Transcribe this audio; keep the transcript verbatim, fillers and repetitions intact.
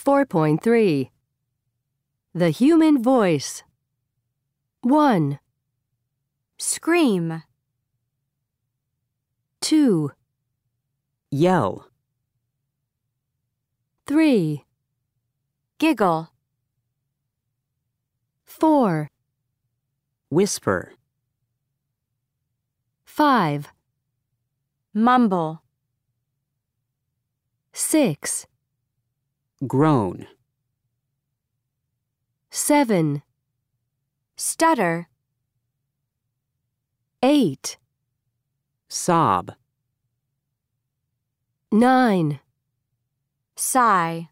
four point three. The human voice. one. Scream. two. Yell. three. Giggle. four. Whisper. five. Mumble. six. Groan. seven. Stutter. eight. Sob. nine. Sigh.